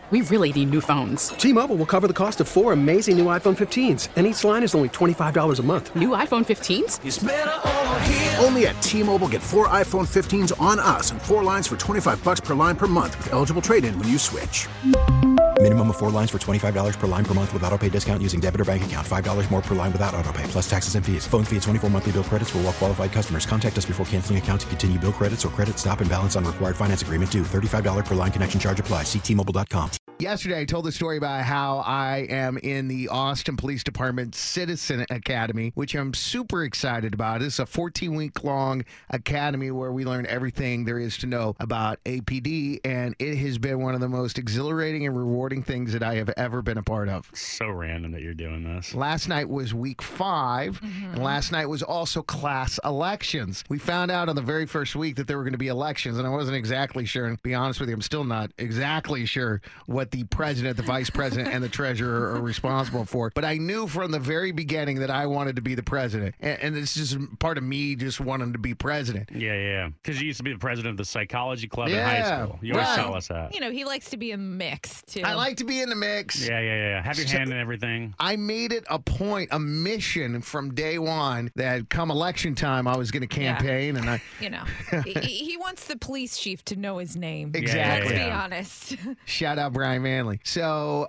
we really need new phones. T-Mobile will cover the cost of 4 amazing new iPhone 15s, and each line is only $25 a month. New iPhone 15s? It's better over here. Only at T-Mobile, get 4 iPhone 15s on us and 4 lines for $25 per line per month with eligible trade-in when you switch. Minimum of 4 lines for $25 per line per month with autopay discount using debit or bank account. $5 more per line without autopay, plus taxes and fees. Phone fee at 24 monthly bill credits for well-qualified customers. Contact us before canceling account to continue bill credits or credit stop and balance on required finance agreement due. $35 per line connection charge applies. See T-Mobile.com. Yesterday, I told the story about how I am in the Austin Police Department Citizen Academy, which I'm super excited about. It's a 14-week-long academy where we learn everything there is to know about APD, and it has been one of the most exhilarating and rewarding things that I have ever been a part of. So random that you're doing this. Last night was week 5, and last night was also class elections. We found out on the very first week that there were going to be elections, and I wasn't exactly sure. And to be honest with you, I'm still not exactly sure what the president, the vice president, and the treasurer are responsible for. But I knew from the very beginning that I wanted to be the president. And it's just part of me just wanting to be president. Yeah. Because you used to be the president of the psychology club in high school. You always tell us that. You know, he likes to be in the mix, too. I like to be in the mix. Yeah. Have your hand in everything. I made it a point, a mission from day one that come election time, I was going to campaign. Yeah. And you know, he wants the police chief to know his name. Exactly. Let's be honest. Shout out Brian Manley. So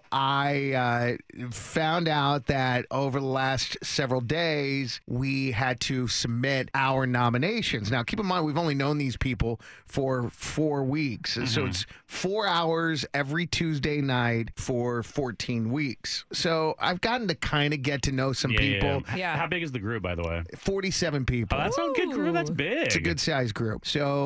I found out that over the last several days, we had to submit our nominations. Now, keep in mind, we've only known these people for 4 weeks. So it's 4 hours every Tuesday night for 14 weeks. So I've gotten to kind of get to know some people. Yeah. How big is the group, by the way? 47 people. Oh, that's a good group. That's big. It's a good size group.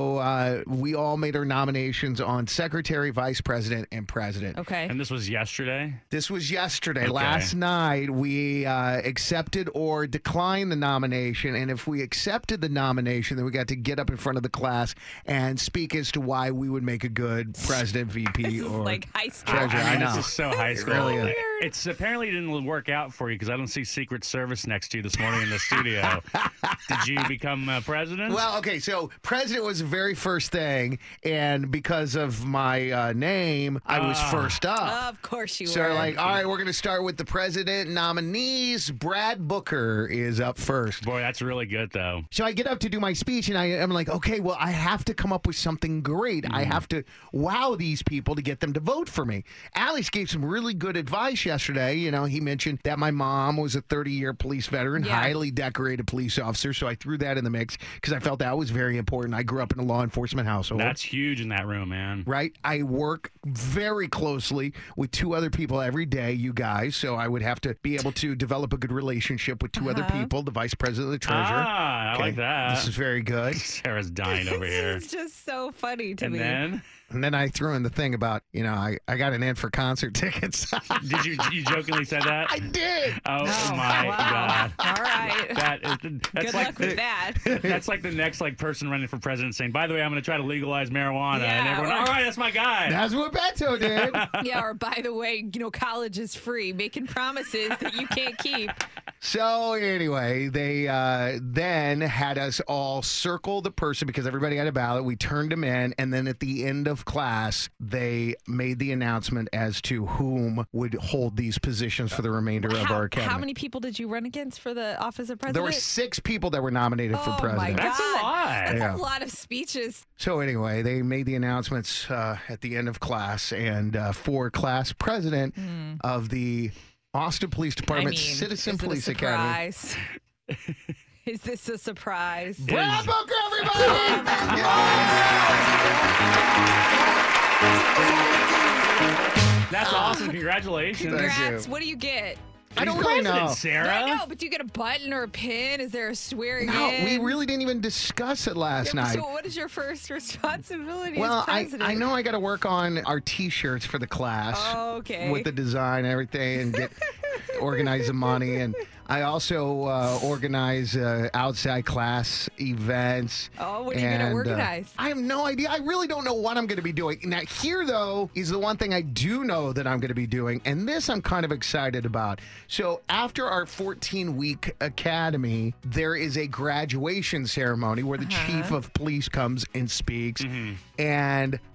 So we all made our nominations on secretary, vice president, and president. Okay. And this was yesterday? This was yesterday. Okay. Last night, we accepted or declined the nomination. And if we accepted the nomination, then we got to get up in front of the class and speak as to why we would make a good president, VP, This is or like high school. treasurer. I I mean, know. this is so high school. really is. It's apparently didn't work out for you because I don't see Secret Service next to you this morning in the studio. Did you become president? Well, okay, so president was the very first thing, and because of my name, I was first up. Of course you So were. they're like, all right, we're going to start with the president nominees. Brad Booker is up first. Boy, that's really good, though. So I get up to do my speech, and I'm like, okay, well, I have to come up with something great. I have to wow these people to get them to vote for me. Alex gave some really good advice yesterday. You know, he mentioned that my mom was a 30-year police veteran, highly decorated police officer, so I threw that in the mix because I felt that was very important. I grew up in a law enforcement household. That's huge in that room, man. Right? I work very closely with 2 other people every day, you guys, so I would have to be able to develop a good relationship with 2 other people, the vice president and the treasurer. I like that. This is very good. Sarah's dying over here. It's just so funny to And me. then? And then I threw in the thing about, you know, I got an in for concert tickets. Did you jokingly said that? I did. Oh my God. All right. That's Good like luck with that. That's like the next person running for president saying, by the way, I'm going to try to legalize marijuana. And Yeah, everyone, or- all right, that's my guy. That's what Beto did. Yeah, or by the way, you know, college is free, making promises that you can't keep. So anyway, they then had us all circle the person because everybody had a ballot. We turned them in, and then at the end of class, they made the announcement as to whom would hold these positions for the remainder of our academy. How many people did you run against for the office of president? There were 6 people that were nominated for Oh, president. my God. That's a lot. That's Yeah. a lot of speeches. So anyway, they made the announcements at the end of class, and for class president of the Austin Police Department Citizen is it Police a Academy. surprise? Is this a surprise? Brad Booker, everybody! That's awesome. Congratulations. Congrats. What do you get? I don't He's really president, know. Sarah. I know, but do you get a button or a pin? Is there a swearing No, in? we really didn't even discuss it last night. So what is your first responsibility Well, as president? I know I got to work on our T-shirts for the class. Oh, okay. With the design and everything, and get organize the money, and I also organize outside class events. Oh, what are you going to organize? I have no idea. I really don't know what I'm going to be doing. Now, here, though, is the one thing I do know that I'm going to be doing, and this I'm kind of excited about. So after our 14-week academy, there is a graduation ceremony where the chief of police comes and speaks, and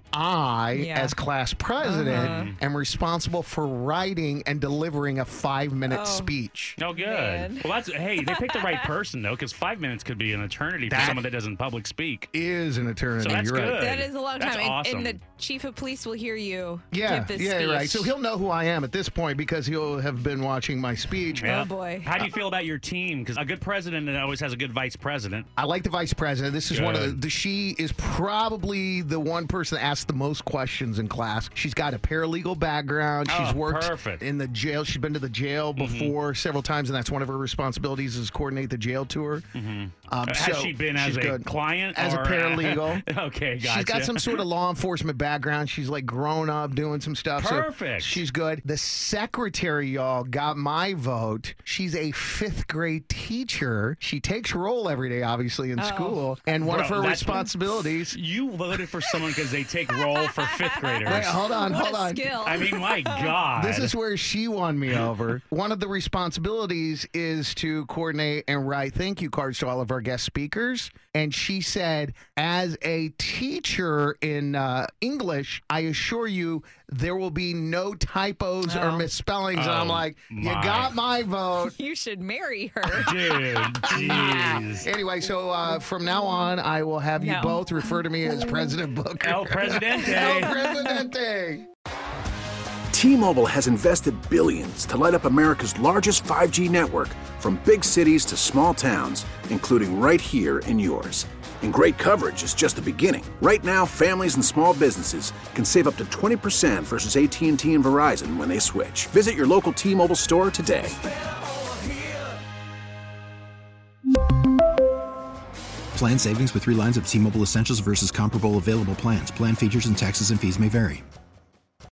I, as class president, am responsible for writing and delivering a 5-minute speech. Oh, good. Man. Well, they picked the right person, though, because 5 minutes could be an eternity for someone that doesn't public speak. Is an eternity. So that's You're right. good. That is a long That's time. awesome. And the chief of police will hear you Yeah, give this yeah, speech. right. So he'll know who I am at this point because he'll have been watching my speech. Yeah. Oh, boy. How do you feel about your team? Because a good president always has a good vice president. I like the vice president. This is one of Good. she is probably the one person that asks the most questions in class. She's got a paralegal background. She's worked perfect. in the jail. She's been to the jail before several times, and that's one of her responsibilities is coordinate the jail tour. Has she been as a client? As or a paralegal. Okay, gotcha. She's got some sort of law enforcement background. She's like grown up doing some stuff. Perfect. So she's good. The secretary, y'all, got my vote. She's a 5th grade teacher. She takes roll every day, obviously, in school. And one of her responsibilities. You voted for someone because they take roll for 5th graders. Wait, hold on. What a skill. I mean, my God. This is where she won me over. One of the responsibilities is to coordinate and write thank you cards to all of our guest speakers. And she said, as a teacher in English, I assure you there will be no typos or misspellings. And I'm like, you got my vote. You should marry her. Dude, jeez. Anyway, so from now on, I will have you both refer to me as President Booker. El Presidente. El Presidente. T-Mobile has invested billions to light up America's largest 5G network, from big cities to small towns, including right here in yours. And great coverage is just the beginning. Right now, families and small businesses can save up to 20% versus AT&T and Verizon when they switch. Visit your local T-Mobile store today. Plan savings with 3 lines of T-Mobile Essentials versus comparable available plans. Plan features and taxes and fees may vary.